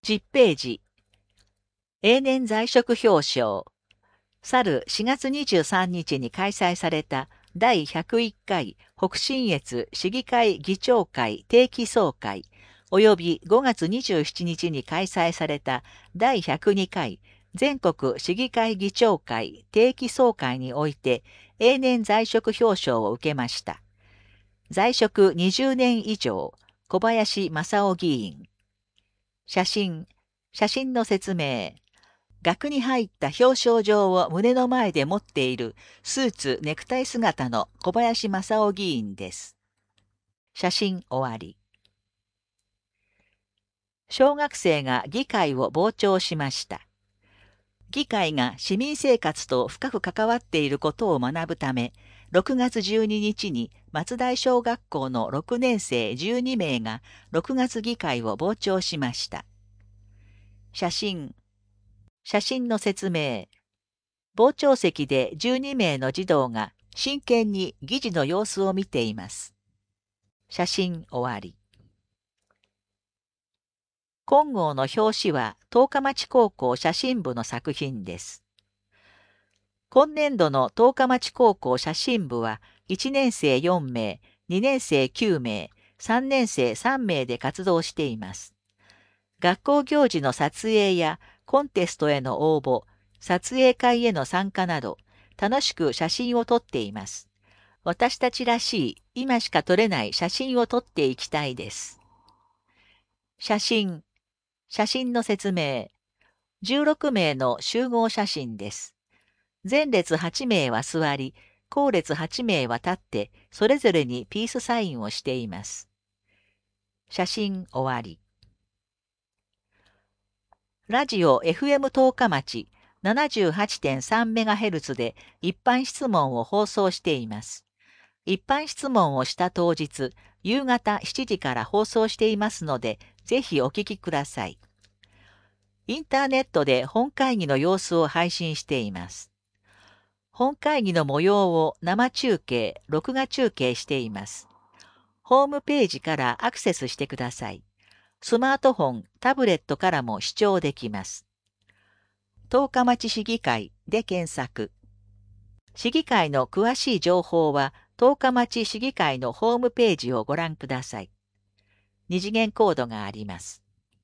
10ページ。永年在職表彰。去る4月23日に開催された第101回北信越市議会議長会定期総会及び5月27日に開催された第102回全国市議会議長会定期総会において永年在職表彰を受けました。在職20年以上、小林正夫議員。写真の説明。額に入った表彰状を胸の前で持っているスーツネクタイ姿の小林正夫議員です。写真終わり。小学生が議会を傍聴しました。議会が市民生活と深く関わっていることを学ぶため、6月12日に松台小学校の6年生12名が6月議会を傍聴しました。写真の説明。傍聴席で12名の児童が真剣に議事の様子を見ています。写真終わり。金剛の表紙は十日町高校写真部の作品です。今年度の十日町高校写真部は1年生4名、2年生9名、3年生3名で活動しています。学校行事の撮影やコンテストへの応募、撮影会への参加など、楽しく写真を撮っています。私たちらしい、今しか撮れない写真を撮っていきたいです。写真の説明。16名の集合写真です。前列8名は座り、後列8名は立って、それぞれにピースサインをしています。写真終わり。ラジオ FM 十日町 78.3MHz で一般質問を放送しています。一般質問をした当日、夕方7時から放送していますので、ぜひお聞きください。インターネットで本会議の様子を配信しています。本会議の模様を生中継、録画中継しています。ホームページからアクセスしてください。スマートフォン、タブレットからも視聴できます。十日町市議会で検索。市議会の詳しい情報は、十日町市議会のホームページをご覧ください。二次元コードがあります。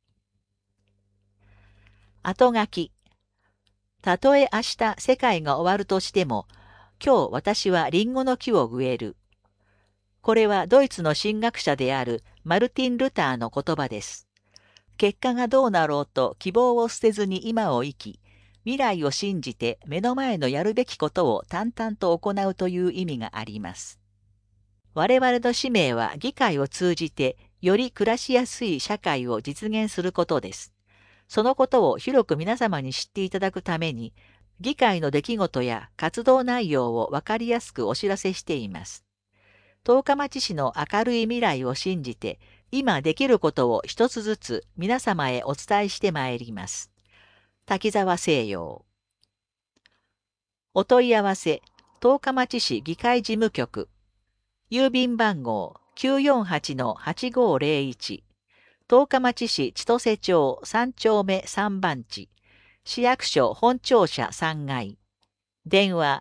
後書き。たとえ明日世界が終わるとしても、今日私はリンゴの木を植える。これはドイツの神学者であるマルティン・ルターの言葉です。結果がどうなろうと希望を捨てずに今を生き、未来を信じて目の前のやるべきことを淡々と行うという意味があります。我々の使命は議会を通じてより暮らしやすい社会を実現することです。そのことを広く皆様に知っていただくために、議会の出来事や活動内容を分かりやすくお知らせしています。十日町市の明るい未来を信じて、今できることを一つずつ皆様へお伝えしてまいります。滝沢西洋。お問い合わせ、十日町市議会事務局。郵便番号 948-8501。十日町市千歳町3丁目3番地。市役所本庁舎3階。電話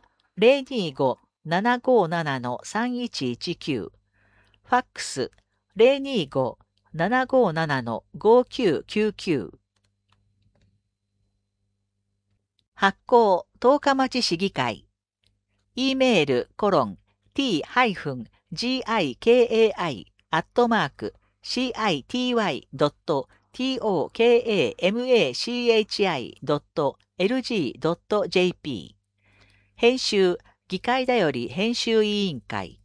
025-757-3119。ファックス 025-757-5999。発行十日町市議会。e メールt-gikai@tokamachi.lg.jp 編集議会だより編集委員会。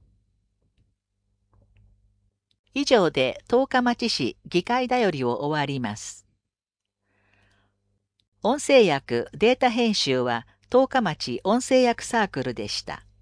以上で十日町市議会だよりを終わります。音声訳データ編集は十日町音声訳サークルでした。